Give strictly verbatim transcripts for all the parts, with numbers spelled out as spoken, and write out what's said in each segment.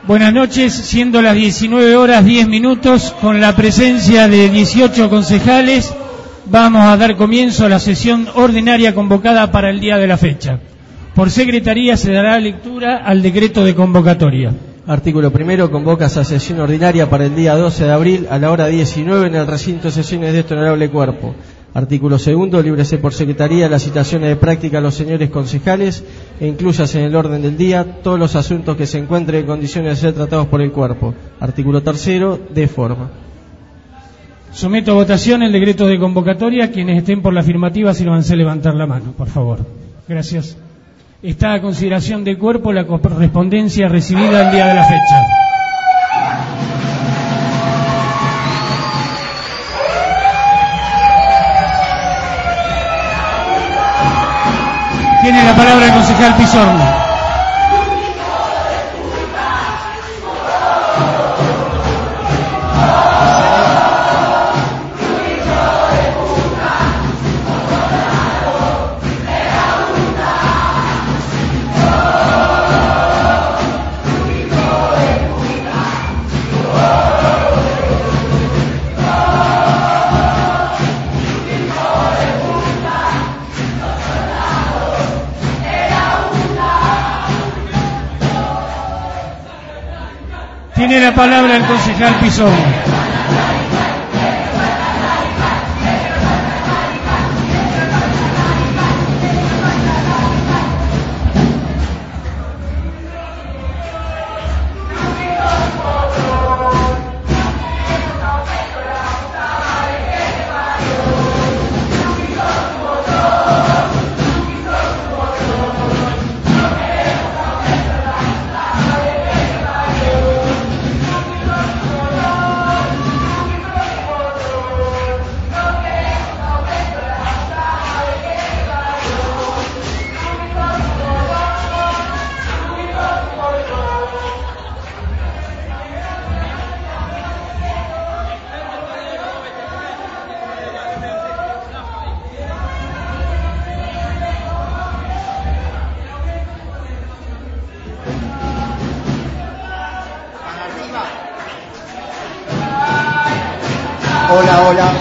Buenas noches, siendo las diecinueve horas diez minutos, con la presencia de dieciocho concejales, vamos a dar comienzo a la sesión ordinaria convocada para el día de la fecha. Por secretaría se dará lectura al decreto de convocatoria. Artículo primero, convoca a sesión ordinaria para el día doce de abril a la hora diecinueve en el recinto de sesiones de este honorable cuerpo. Artículo segundo, líbrese por secretaría las citaciones de práctica a los señores concejales e incluyase en el orden del día todos los asuntos que se encuentren en condiciones de ser tratados por el cuerpo. Artículo tercero, de forma. Someto a votación el decreto de convocatoria. Quienes estén por la afirmativa, si lo van a levantar la mano, por favor. Gracias. Está a consideración del cuerpo la correspondencia recibida el día de la fecha. Tiene la palabra el concejal Pizorno. Tiene la palabra el concejal Pizorno. Hola, hola, hola.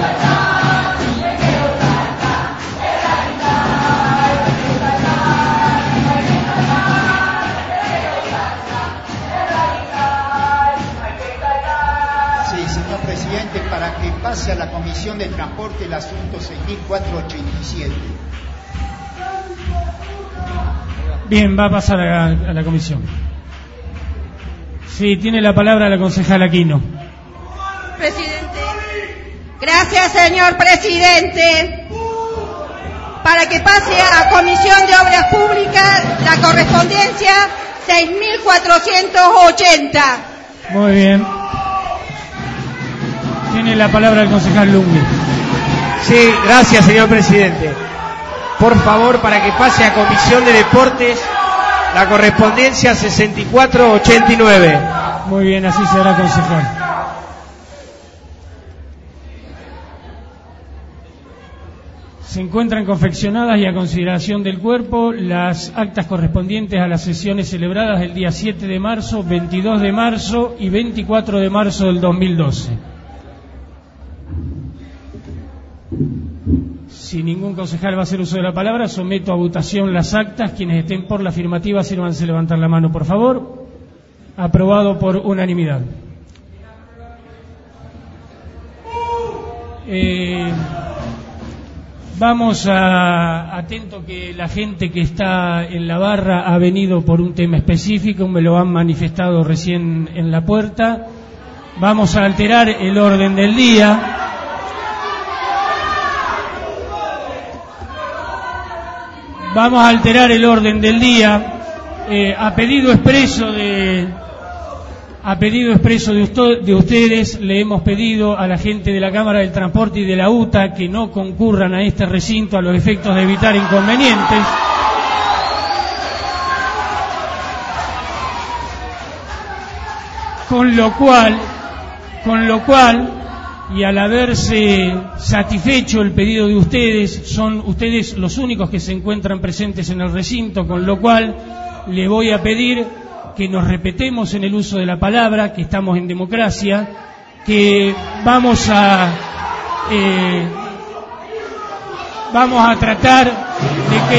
Sí, señor presidente, para que pase a la Comisión de Transporte el asunto seis mil cuatrocientos ochenta y siete. Bien, va a pasar a, a la comisión. Sí, tiene la palabra la concejala Aquino. Presidente. Gracias, señor presidente. Para que pase a Comisión de Obras Públicas la correspondencia seis mil cuatrocientos ochenta. Muy bien. Tiene la palabra el concejal Lungui. Sí, gracias, señor presidente. Por favor, para que pase a Comisión de Deportes la correspondencia sesenta y cuatro ochenta y nueve. Muy bien, así será, concejal. Se encuentran confeccionadas y a consideración del cuerpo las actas correspondientes a las sesiones celebradas el día siete de marzo, veintidós de marzo y veinticuatro de marzo del dos mil doce. Si ningún concejal va a hacer uso de la palabra, someto a votación las actas. Quienes estén por la afirmativa, sírvanse a levantar la mano, por favor. Aprobado por unanimidad. Eh... Vamos a, atento que la gente que está en la barra ha venido por un tema específico, me lo han manifestado recién en la puerta. Vamos a alterar el orden del día. Vamos a alterar el orden del día. Eh, a pedido expreso de... A pedido expreso de, usted, de ustedes, le hemos pedido a la gente de la Cámara del Transporte y de la U T A que no concurran a este recinto a los efectos de evitar inconvenientes. Con lo cual, con lo cual, y al haberse satisfecho el pedido de ustedes, son ustedes los únicos que se encuentran presentes en el recinto, con lo cual le voy a pedir que nos respetemos en el uso de la palabra, que estamos en democracia, que vamos a eh, vamos a tratar de que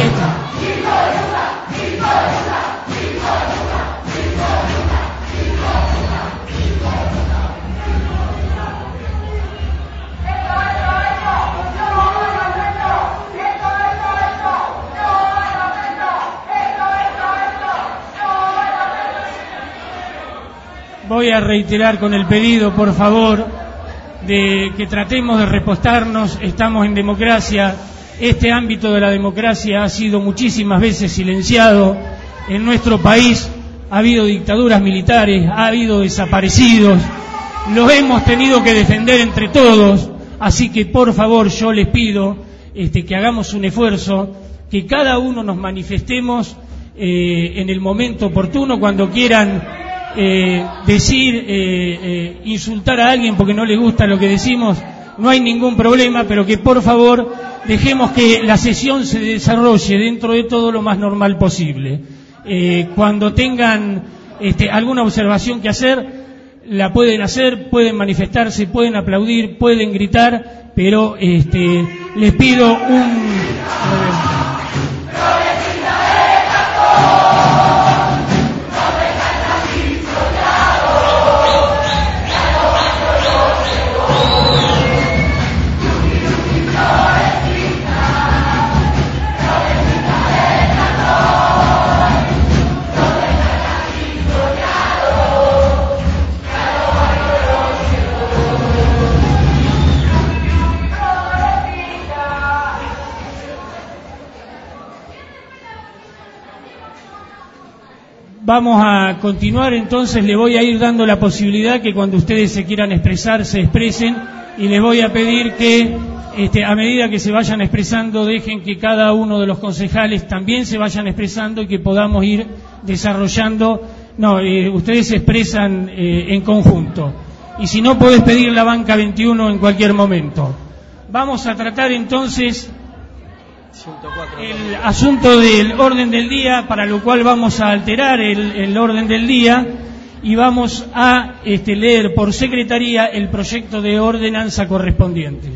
voy a reiterar con el pedido, por favor, de que tratemos de repostarnos. Estamos en democracia. Este ámbito de la democracia ha sido muchísimas veces silenciado. En nuestro país ha habido dictaduras militares, ha habido desaparecidos. Los hemos tenido que defender entre todos. Así que, por favor, yo les pido este, que hagamos un esfuerzo, que cada uno nos manifestemos eh, en el momento oportuno, cuando quieran Eh, decir, eh, eh, insultar a alguien porque no le gusta lo que decimos, no hay ningún problema, pero que por favor dejemos que la sesión se desarrolle dentro de todo lo más normal posible. Eh, cuando tengan este, alguna observación que hacer, la pueden hacer, pueden manifestarse, pueden aplaudir, pueden gritar, pero este, les pido un... Vamos a continuar, entonces le voy a ir dando la posibilidad que cuando ustedes se quieran expresar, se expresen, y les voy a pedir que este, a medida que se vayan expresando, dejen que cada uno de los concejales también se vayan expresando y que podamos ir desarrollando. No, eh, ustedes se expresan eh, en conjunto, y si no, podés pedir la banca veintiuno en cualquier momento. Vamos a tratar entonces el asunto del orden del día, para lo cual vamos a alterar el, el orden del día y vamos a este, leer por secretaría el proyecto de ordenanza correspondiente.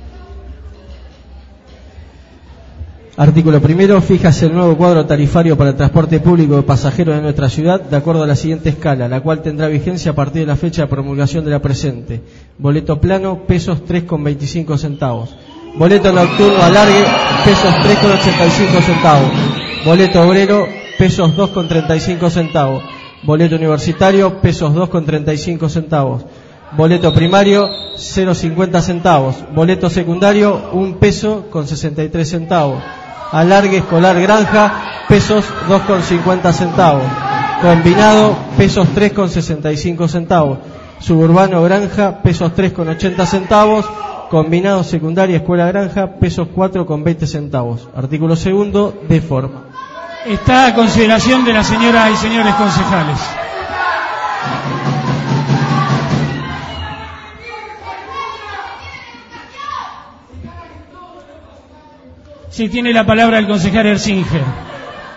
Artículo primero. Fíjase el nuevo cuadro tarifario para el transporte público de pasajeros de nuestra ciudad de acuerdo a la siguiente escala, la cual tendrá vigencia a partir de la fecha de promulgación de la presente. Boleto plano, pesos tres con veinticinco centavos. Boleto nocturno alargue, pesos tres con ochenta y cinco centavos. Boleto obrero, pesos dos con treinta y cinco centavos. Boleto universitario, pesos dos con treinta y cinco centavos. Boleto primario, cero con cincuenta centavos. Boleto secundario, un peso con sesenta y tres centavos. Alargue escolar granja, pesos dos con cincuenta centavos. Combinado, pesos tres con sesenta y cinco centavos. Suburbano granja, pesos tres con ochenta centavos. Combinado secundaria escuela granja, pesos cuatro con veinte centavos. Artículo segundo, de forma. Está a consideración de las señoras y señores concejales. Sí, tiene la palabra el concejal Erzinger.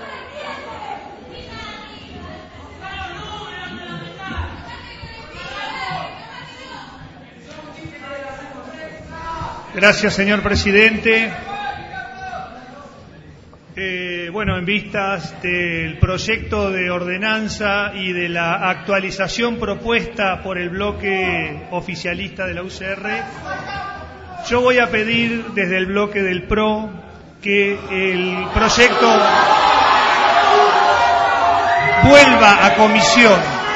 Gracias, señor presidente. Eh, bueno, en vistas del proyecto de ordenanza y de la actualización propuesta por el bloque oficialista de la U C R, yo voy a pedir desde el bloque del P R O que el proyecto vuelva a comisión,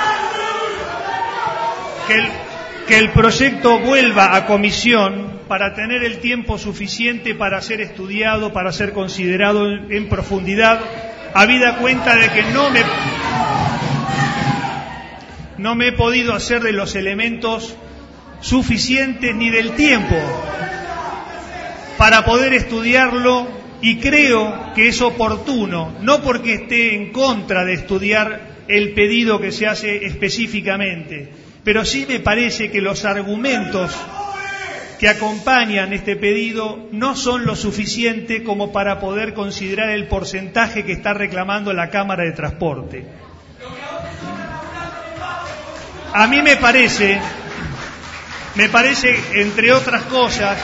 que el, que el proyecto vuelva a comisión para tener el tiempo suficiente para ser estudiado, para ser considerado en, en profundidad, habida cuenta de que no me, no me he podido hacer de los elementos suficientes ni del tiempo para poder estudiarlo, y creo que es oportuno, no porque esté en contra de estudiar el pedido que se hace específicamente, pero sí me parece que los argumentos que acompañan este pedido no son lo suficiente como para poder considerar el porcentaje que está reclamando la Cámara de Transporte. a mí me parece, me parece, entre otras cosas,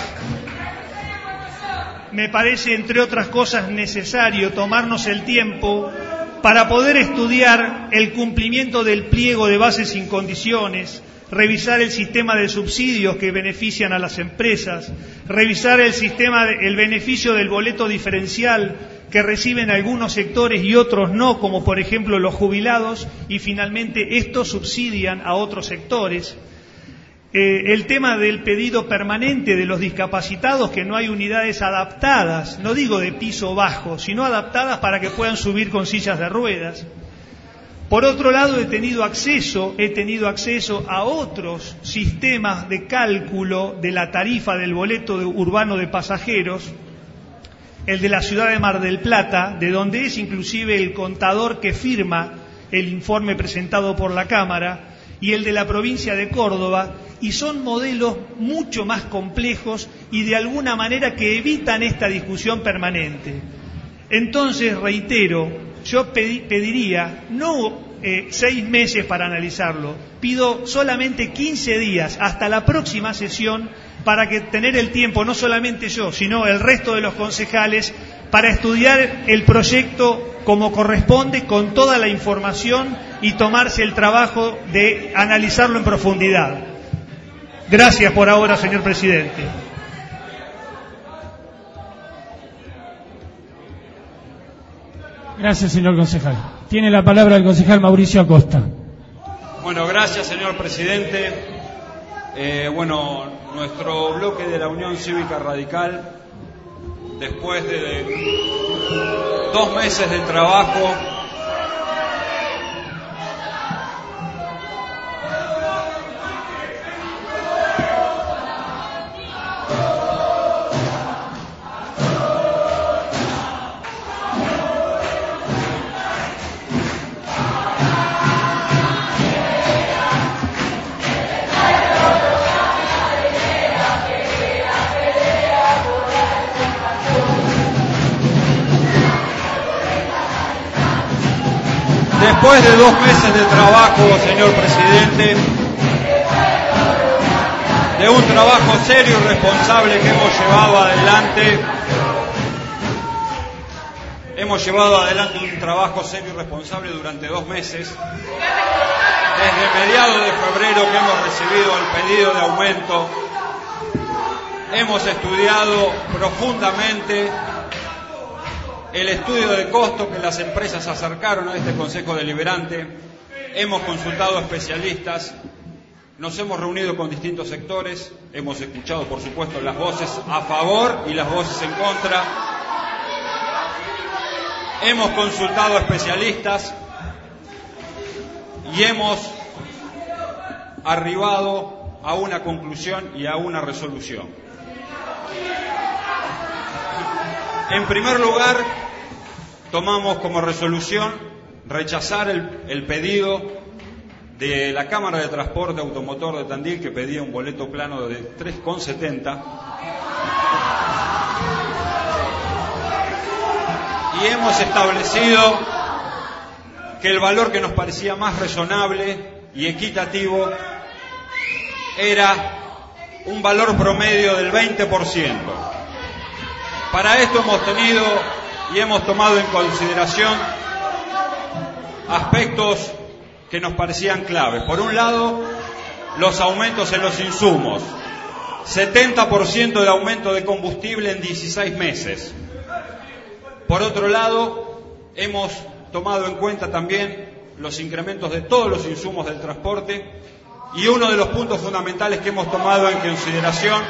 me parece, entre otras cosas, necesario tomarnos el tiempo para poder estudiar el cumplimiento del pliego de bases sin condiciones, revisar el sistema de subsidios que benefician a las empresas, revisar el sistema, de, el beneficio del boleto diferencial que reciben algunos sectores y otros no, como por ejemplo los jubilados, y finalmente estos subsidian a otros sectores. Eh, el tema del pedido permanente de los discapacitados, que no hay unidades adaptadas, no digo de piso bajo, sino adaptadas para que puedan subir con sillas de ruedas. Por otro lado, he tenido acceso, he tenido acceso a otros sistemas de cálculo de la tarifa del boleto de, urbano de pasajeros, el de la ciudad de Mar del Plata, de donde es inclusive el contador que firma el informe presentado por la Cámara, y el de la provincia de Córdoba, y son modelos mucho más complejos y de alguna manera que evitan esta discusión permanente. Entonces, reitero, yo pedi, pediría no eh, seis meses para analizarlo, pido solamente quince días hasta la próxima sesión para que tener el tiempo, no solamente yo, sino el resto de los concejales, para estudiar el proyecto como corresponde, con toda la información y tomarse el trabajo de analizarlo en profundidad. Gracias por ahora, señor presidente. Gracias, señor concejal. Tiene la palabra el concejal Mauricio Acosta. Bueno, gracias, señor presidente. Eh, bueno, nuestro bloque de la Unión Cívica Radical, después de dos meses de trabajo, Después de dos meses de trabajo, señor presidente, de un trabajo serio y responsable que hemos llevado adelante, hemos llevado adelante un trabajo serio y responsable durante dos meses, desde mediados de febrero que hemos recibido el pedido de aumento, hemos estudiado profundamente el estudio de costo que las empresas acercaron a este Consejo Deliberante, hemos consultado a especialistas, nos hemos reunido con distintos sectores, hemos escuchado, por supuesto, las voces a favor y las voces en contra, hemos consultado a especialistas y hemos arribado a una conclusión y a una resolución. En primer lugar, tomamos como resolución rechazar el, el pedido de la Cámara de Transporte Automotor de Tandil, que pedía un boleto plano de tres con setenta, y hemos establecido que el valor que nos parecía más razonable y equitativo era un valor promedio del veinte por ciento. Para esto hemos tenido y hemos tomado en consideración aspectos que nos parecían claves. Por un lado, los aumentos en los insumos. setenta por ciento de aumento de combustible en dieciséis meses. Por otro lado, hemos tomado en cuenta también los incrementos de todos los insumos del transporte, y uno de los puntos fundamentales que hemos tomado en consideración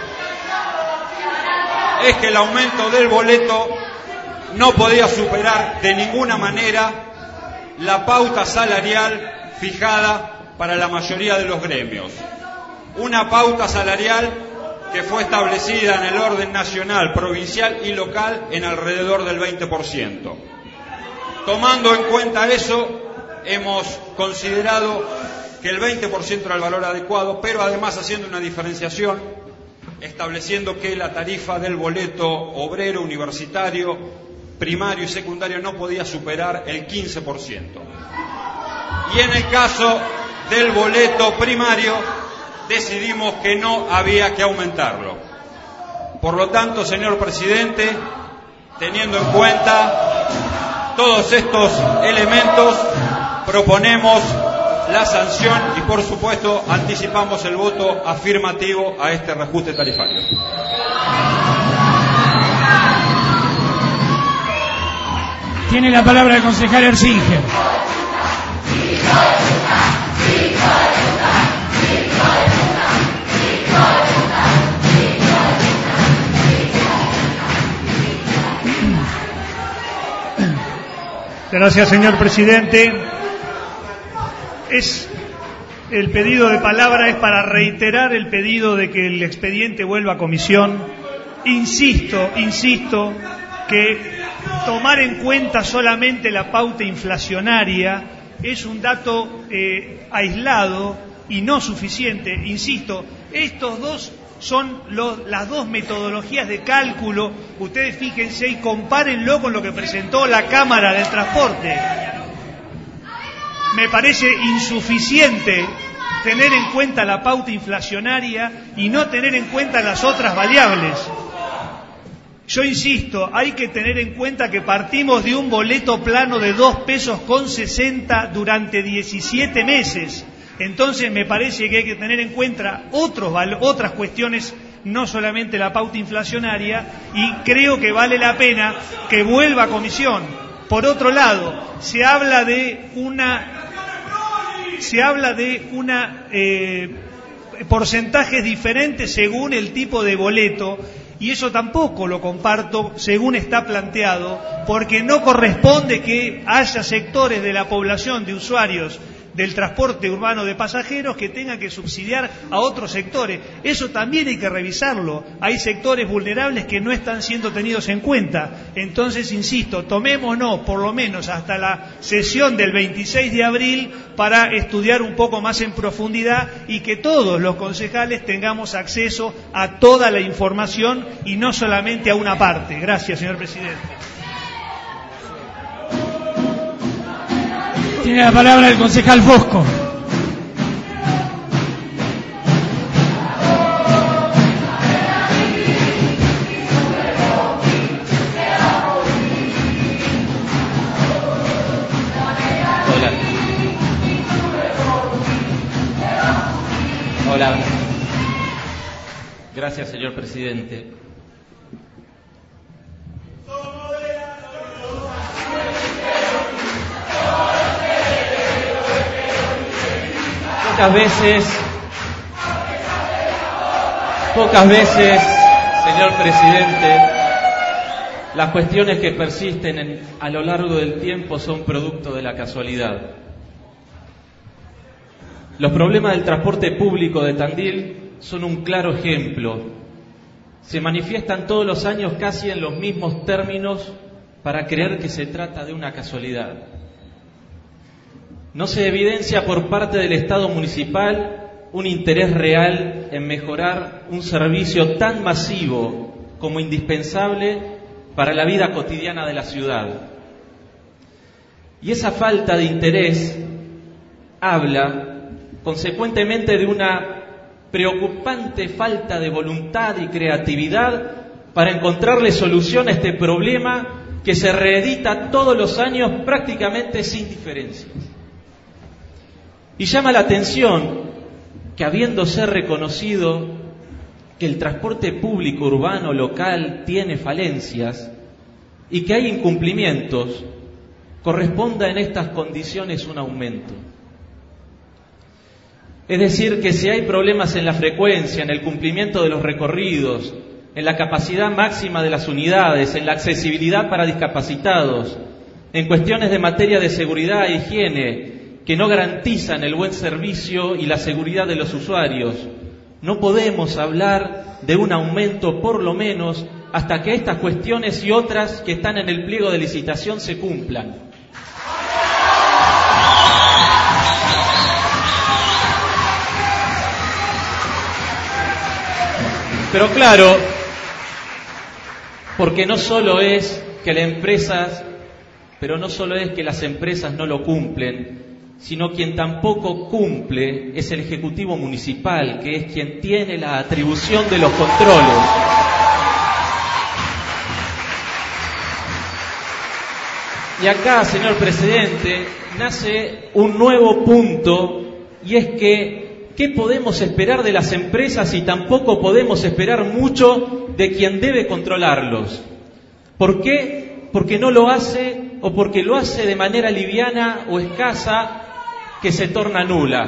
es que el aumento del boleto no podía superar de ninguna manera la pauta salarial fijada para la mayoría de los gremios. Una pauta salarial que fue establecida en el orden nacional, provincial y local en alrededor del veinte por ciento. Tomando en cuenta eso, hemos considerado que el veinte por ciento era el valor adecuado, pero además haciendo una diferenciación, estableciendo que la tarifa del boleto obrero, universitario, primario y secundario no podía superar el quince por ciento. Y en el caso del boleto primario, decidimos que no había que aumentarlo. Por lo tanto, señor presidente, teniendo en cuenta todos estos elementos, proponemos la sanción y, por supuesto, anticipamos el voto afirmativo a este reajuste tarifario. Tiene la palabra el concejal Ersinger. Gracias, señor presidente. Es el pedido de palabra es para reiterar el pedido de que el expediente vuelva a comisión. Insisto, insisto que tomar en cuenta solamente la pauta inflacionaria es un dato eh, aislado y no suficiente. Insisto, estos dos son los, las dos metodologías de cálculo. Ustedes fíjense y compárenlo con lo que presentó la Cámara del Transporte. Me parece insuficiente tener en cuenta la pauta inflacionaria y no tener en cuenta las otras variables. Yo insisto, hay que tener en cuenta que partimos de un boleto plano de dos pesos con sesenta durante diecisiete meses. Entonces me parece que hay que tener en cuenta otros, otras cuestiones, no solamente la pauta inflacionaria, y creo que vale la pena que vuelva a comisión. Por otro lado, se habla de una, se habla de una eh, porcentajes diferentes según el tipo de boleto. Y eso tampoco lo comparto según está planteado, porque no corresponde que haya sectores de la población de usuarios del transporte urbano de pasajeros que tengan que subsidiar a otros sectores. Eso también hay que revisarlo. Hay sectores vulnerables que no están siendo tenidos en cuenta. Entonces, insisto, tomémonos por lo menos hasta la sesión del veintiséis de abril para estudiar un poco más en profundidad y que todos los concejales tengamos acceso a toda la información y no solamente a una parte. Gracias, señor presidente. Tiene la palabra el concejal Fosco. Hola. Hola. Gracias, señor presidente. Pocas veces, pocas veces, señor presidente, las cuestiones que persisten en, a lo largo del tiempo son producto de la casualidad. Los problemas del transporte público de Tandil son un claro ejemplo. Se manifiestan todos los años casi en los mismos términos para creer que se trata de una casualidad. No se evidencia por parte del Estado municipal un interés real en mejorar un servicio tan masivo como indispensable para la vida cotidiana de la ciudad. Y esa falta de interés habla consecuentemente de una preocupante falta de voluntad y creatividad para encontrarle solución a este problema que se reedita todos los años prácticamente sin diferencias. Y llama la atención que, habiéndose reconocido que el transporte público urbano local tiene falencias y que hay incumplimientos, corresponda en estas condiciones un aumento. Es decir, que si hay problemas en la frecuencia, en el cumplimiento de los recorridos, en la capacidad máxima de las unidades, en la accesibilidad para discapacitados, en cuestiones de materia de seguridad e higiene, que no garantizan el buen servicio y la seguridad de los usuarios, no podemos hablar de un aumento por lo menos hasta que estas cuestiones y otras que están en el pliego de licitación se cumplan. Pero claro, porque no solo es que las empresas, pero no solo es que las empresas no lo cumplen, sino quien tampoco cumple es el Ejecutivo Municipal, que es quien tiene la atribución de los controles. Y acá, señor presidente, nace un nuevo punto, y es que, ¿qué podemos esperar de las empresas y tampoco podemos esperar mucho de quien debe controlarlos? ¿Por qué? Porque no lo hace o porque lo hace de manera liviana o escasa que se torna nula.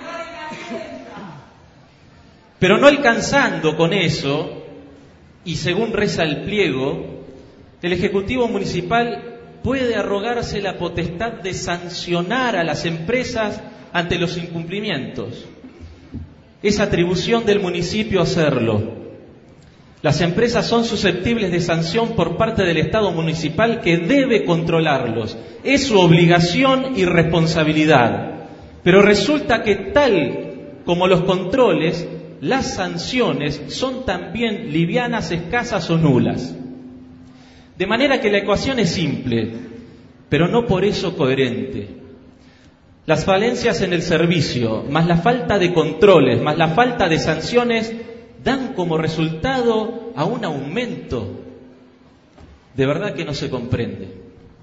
Pero no alcanzando con eso, y según reza el pliego, el Ejecutivo Municipal puede arrogarse la potestad de sancionar a las empresas ante los incumplimientos. Es atribución del municipio hacerlo. Las empresas son susceptibles de sanción por parte del Estado municipal, que debe controlarlos. Es su obligación y responsabilidad. Pero resulta que tal como los controles, las sanciones son también livianas, escasas o nulas. De manera que la ecuación es simple, pero no por eso coherente. Las falencias en el servicio, más la falta de controles, más la falta de sanciones, dan como resultado a un aumento. De verdad que no se comprende.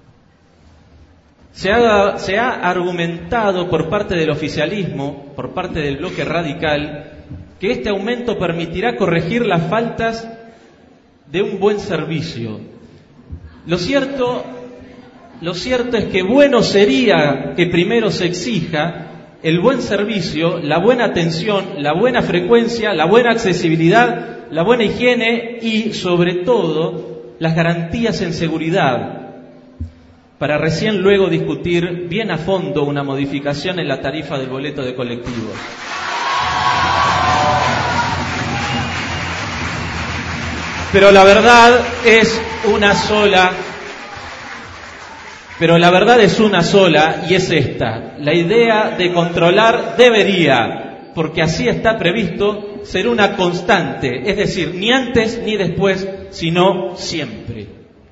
Se ha, se ha argumentado por parte del oficialismo, por parte del bloque radical, que este aumento permitirá corregir las faltas de un buen servicio. Lo cierto, lo cierto es que bueno sería que primero se exija el buen servicio, la buena atención, la buena frecuencia, la buena accesibilidad, la buena higiene y, sobre todo, las garantías en seguridad, para recién luego discutir bien a fondo una modificación en la tarifa del boleto de colectivos. Pero la verdad es una sola, pero la verdad es una sola y es esta: la idea de controlar debería, porque así está previsto, ser una constante, es decir, ni antes ni después, sino siempre.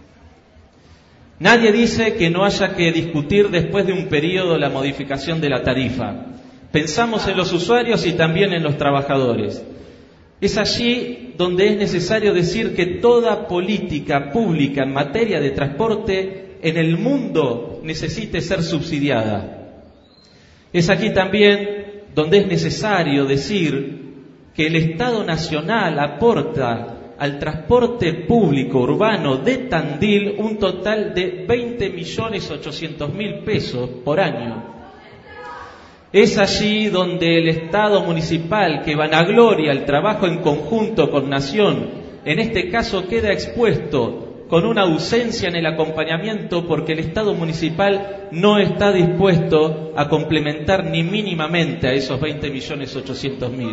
Nadie dice que no haya que discutir después de un periodo la modificación de la tarifa. Pensamos en los usuarios y también en los trabajadores. Es allí donde es necesario decir que toda política pública en materia de transporte en el mundo necesite ser subsidiada. Es aquí también donde es necesario decir que el Estado Nacional aporta al transporte público urbano de Tandil un total de veinte millones ochocientos mil pesos por año. Es allí donde el Estado municipal, que vanagloria el trabajo en conjunto con Nación, en este caso queda expuesto con una ausencia en el acompañamiento, porque el Estado municipal no está dispuesto a complementar ni mínimamente a esos veinte millones ochocientos mil.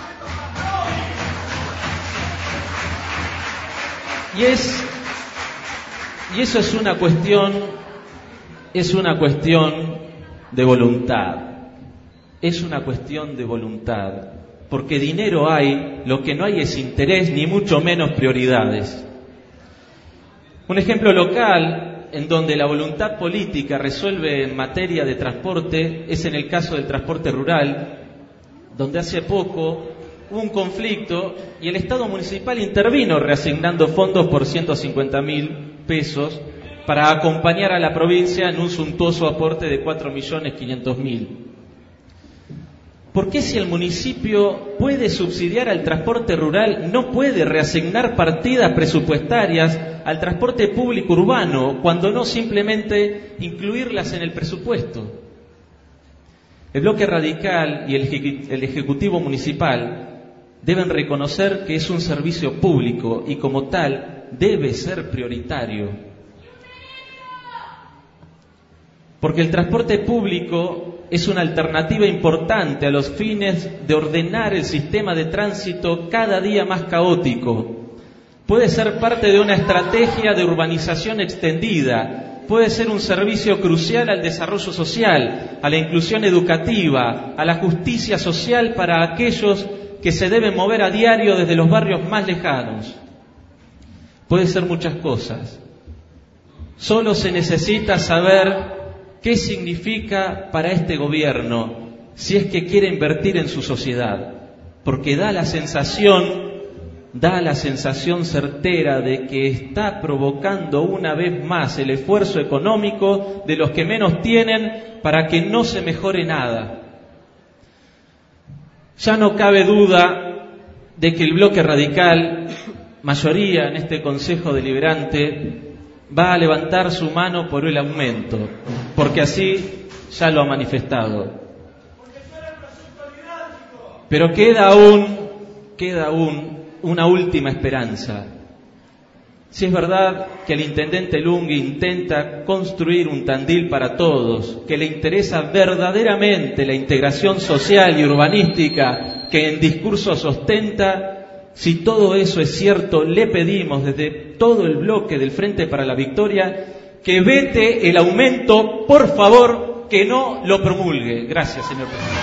Y es y eso es una cuestión es una cuestión de voluntad. Es una cuestión de voluntad, porque dinero hay, lo que no hay es interés, ni mucho menos prioridades. Un ejemplo local en donde la voluntad política resuelve en materia de transporte es en el caso del transporte rural, donde hace poco hubo un conflicto y el Estado municipal intervino reasignando fondos por ciento cincuenta mil pesos para acompañar a la provincia en un suntuoso aporte de cuatro millones quinientos mil. ¿Por qué, si el municipio puede subsidiar al transporte rural, no puede reasignar partidas presupuestarias al transporte público urbano, cuando no simplemente incluirlas en el presupuesto? El bloque radical y el Ejecutivo Municipal deben reconocer que es un servicio público y, como tal, debe ser prioritario. Porque el transporte público es una alternativa importante a los fines de ordenar el sistema de tránsito cada día más caótico. Puede ser parte de una estrategia de urbanización extendida, puede ser un servicio crucial al desarrollo social, a la inclusión educativa, a la justicia social para aquellos que se deben mover a diario desde los barrios más lejanos. Puede ser muchas cosas. Solo se necesita saber qué significa para este gobierno si es que quiere invertir en su sociedad, porque da la sensación, da la sensación certera de que está provocando una vez más el esfuerzo económico de los que menos tienen para que no se mejore nada. Ya no cabe duda de que el bloque radical, mayoría en este Consejo Deliberante, va a levantar su mano por el aumento, porque así ya lo ha manifestado. Pero queda aún, queda aún una última esperanza. Si es verdad que el intendente Lungui intenta construir un Tandil para todos, que le interesa verdaderamente la integración social y urbanística que en discurso ostenta, si todo eso es cierto, le pedimos desde todo el bloque del Frente para la Victoria que vete el aumento, por favor, que no lo promulgue. Gracias, señor presidente.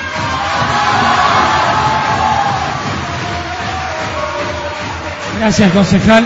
Gracias, concejal.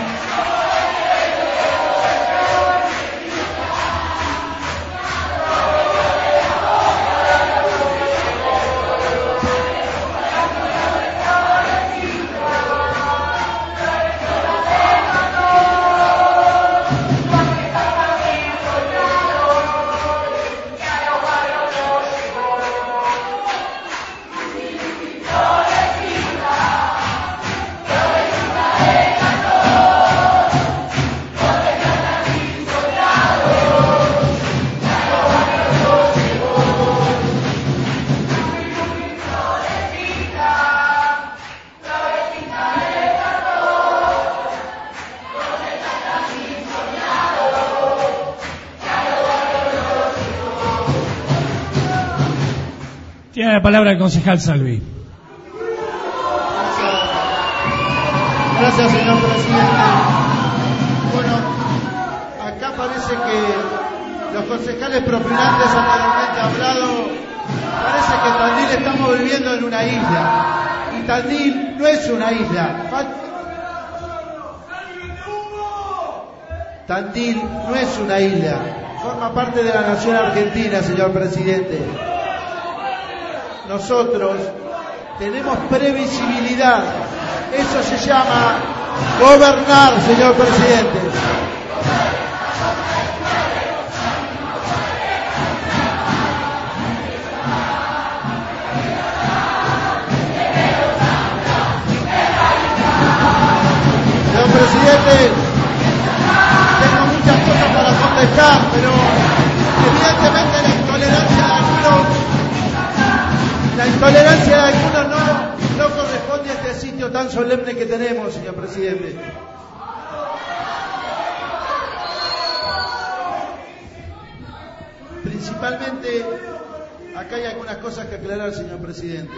Tiene la palabra el concejal Salvi. Gracias, señor presidente. Bueno, acá parece que los concejales propinantes anteriormente hablado, parece que Tandil estamos viviendo en una isla. Y Tandil no es una isla. Tandil no es una isla. Forma parte de la nación argentina, señor presidente. Nosotros tenemos previsibilidad. Eso se llama gobernar, señor presidente. Señor presidente, tengo muchas cosas para contestar, pero evidentemente la intolerancia de algunos La intolerancia de algunos no, no corresponde a este sitio tan solemne que tenemos, señor presidente. Principalmente, acá hay algunas cosas que aclarar, señor presidente.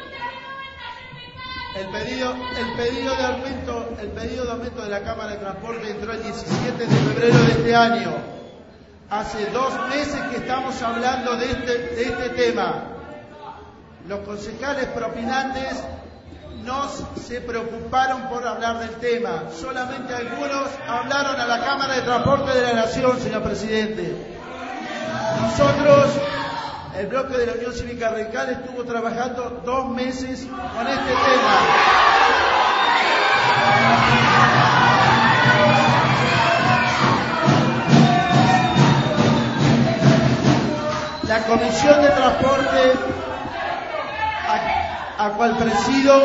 El pedido, el pedido de aumento, el pedido de aumento de la Cámara de Transporte entró el diecisiete de febrero de este año. Hace dos meses que estamos hablando de este, de este tema. Los concejales propinantes no se preocuparon por hablar del tema. Solamente algunos hablaron a la Cámara de Transporte de la Nación, señor presidente. Nosotros, el bloque de la Unión Cívica Radical, estuvo trabajando dos meses con este tema. La Comisión de Transporte, a cual presido,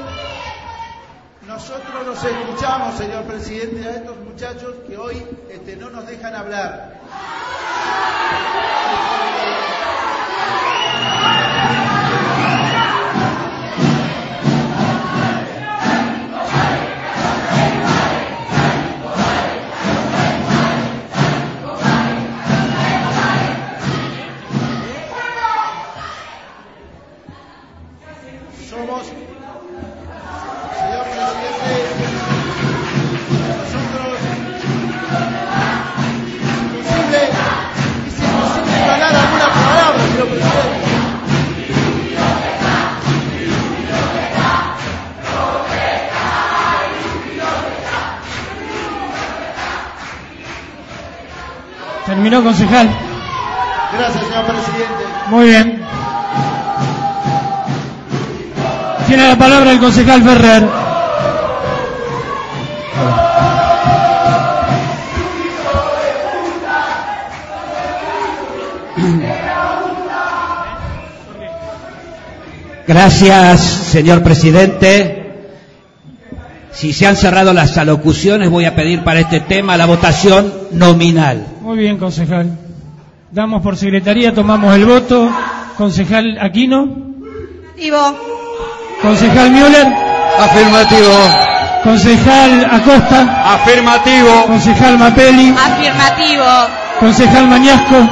nosotros nos escuchamos, señor presidente, a estos muchachos que hoy este, no nos dejan hablar. Somos, señor presidente, nosotros, imposible, es imposible ganar alguna palabra, señor presidente. Terminó, concejal. Gracias, señor presidente. Muy bien. Tiene la palabra el concejal Ferrer. Gracias, señor presidente. Si se han cerrado las alocuciones, voy a pedir para este tema la votación nominal. Muy bien, concejal. Damos por secretaría, tomamos el voto. Concejal Aquino. Afirmativo. Concejal Müller. Afirmativo. Concejal Acosta. Afirmativo. Concejal Mapelli. Afirmativo. Concejal Mañasco.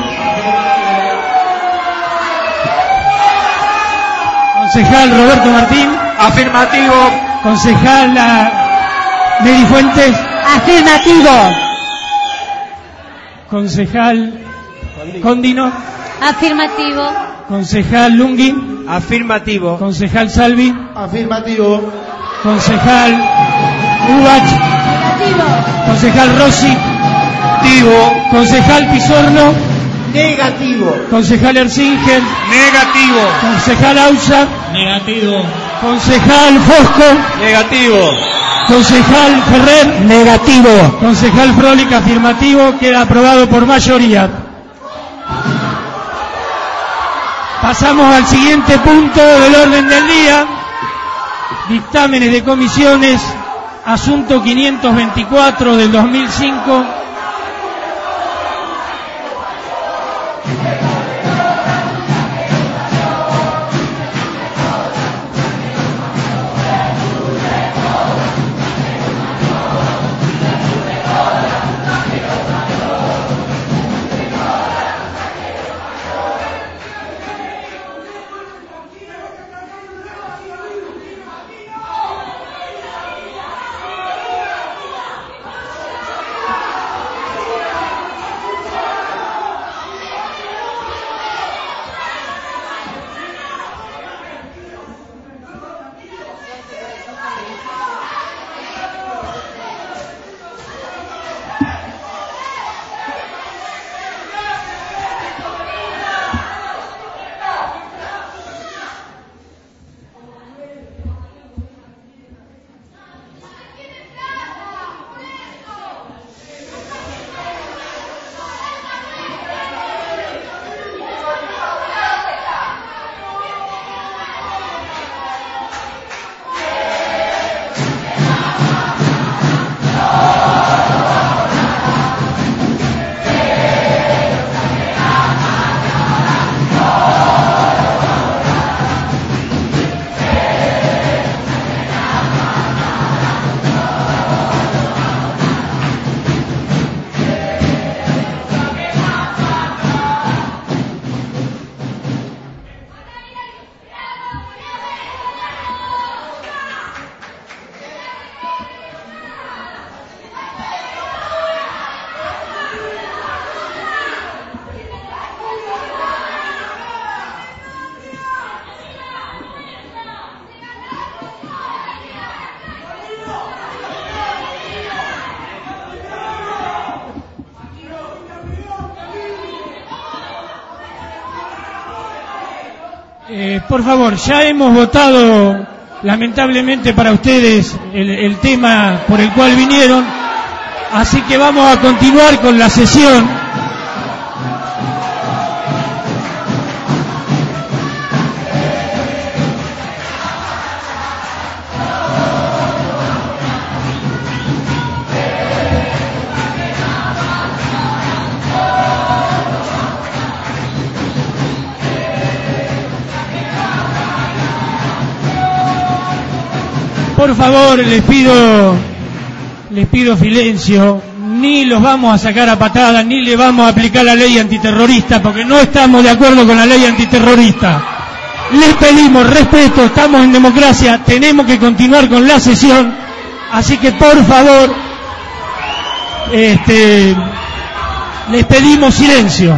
Concejal Roberto Martín. Afirmativo. Concejal Mary Fuentes. Afirmativo. Concejal Condino. Afirmativo. Concejal Lungui. Afirmativo. Concejal Salvi. Afirmativo. Concejal Ubach. Afirmativo. Concejal Rossi. Negativo. Concejal Pisorno. Negativo. Concejal Erzinger. Negativo. Concejal Ausa. Negativo. Concejal Fosco. Negativo. Concejal Ferrer. Negativo. Concejal Frolic, afirmativo. Queda aprobado por mayoría. Pasamos al siguiente punto del orden del día. Dictámenes de comisiones. Asunto quinientos veinticuatro del dos mil cinco. Eh, por favor, ya hemos votado, lamentablemente para ustedes, el, el tema por el cual vinieron, así que vamos a continuar con la sesión. Por favor, les pido, les pido silencio. Ni los vamos a sacar a patadas, ni le vamos a aplicar la ley antiterrorista, porque no estamos de acuerdo con la ley antiterrorista. Les pedimos respeto, estamos en democracia, tenemos que continuar con la sesión, así que por favor, este, les pedimos silencio.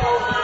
Puma.